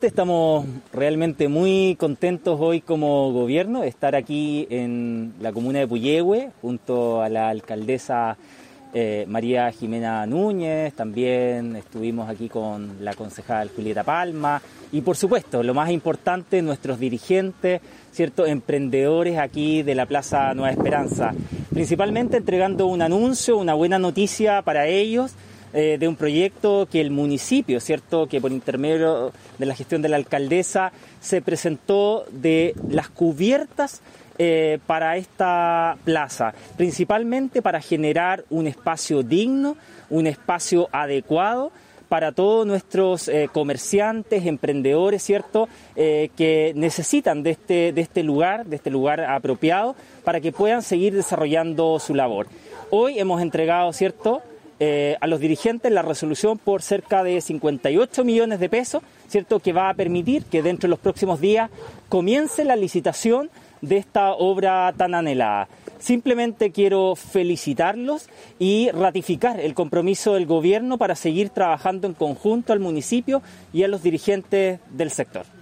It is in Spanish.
Estamos realmente muy contentos hoy como gobierno de estar aquí en la comuna de Puyehue junto a la alcaldesa María Jimena Núñez. También estuvimos aquí con la concejal Julieta Palma y por supuesto, lo más importante, nuestros dirigentes, ¿cierto?, emprendedores aquí de la Plaza Nueva Esperanza, principalmente entregando un anuncio, una buena noticia para ellos, de un proyecto que el municipio, ¿cierto?, que por intermedio de la gestión de la alcaldesa se presentó de las cubiertas para esta plaza, principalmente para generar un espacio digno, un espacio adecuado para todos nuestros comerciantes, emprendedores, ¿cierto?, que necesitan de este lugar apropiado para que puedan seguir desarrollando su labor. Hoy hemos entregado, ¿cierto?, a los dirigentes la resolución por cerca de 58 millones de pesos, ¿cierto?, que va a permitir que dentro de los próximos días comience la licitación de esta obra tan anhelada. Simplemente quiero felicitarlos y ratificar el compromiso del gobierno para seguir trabajando en conjunto al municipio y a los dirigentes del sector.